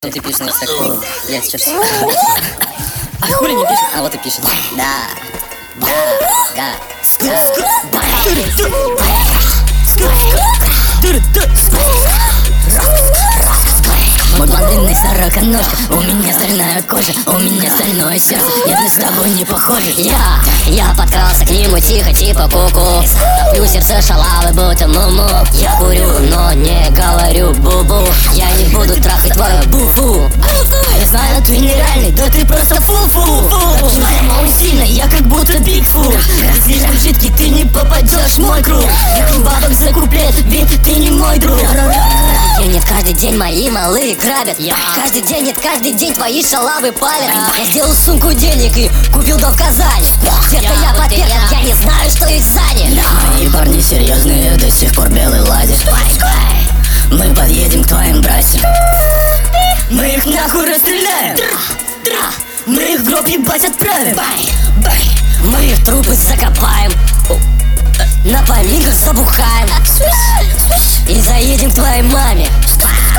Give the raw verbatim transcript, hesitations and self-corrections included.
Ну ты пишешь, так, я сейчас... А хули не пишет? А вот и пишет. Да, да, да, да. Мой блондинный сороконожка, у меня стальная кожа, у меня стальное сердце. Нет, мы с тобой не похожи. Я, я подкрался к нему тихо, типа ку-ку. Топлю сердце шалавы, будто муму. Я курю, но не говорю бу-бу. Я не буду трахать твою буфу. А я знаю, ты нереальный, да ты просто фу-фу. Моя мама сильная, я как будто бигфу. Ты слишком жидкий, ты не попадешь в мой круг. Бабок за куплет, ведь ты не мой друг. Нет, каждый день мои малые грабят. Каждый день, нет, каждый день твои шалавы палят. Я сделал сумку денег и купил дом в Казани. Детка, я подверг, я не знаю, что их занят. Мои парни серьезные, до сих пор белый ладит. Мы подъедем к твоим братьям. Мы их нахуй расстреляем. Мы их в гроб ебать отправим. Мы их трупы закопаем. На поминках забухаем. И заедем к твоей маме.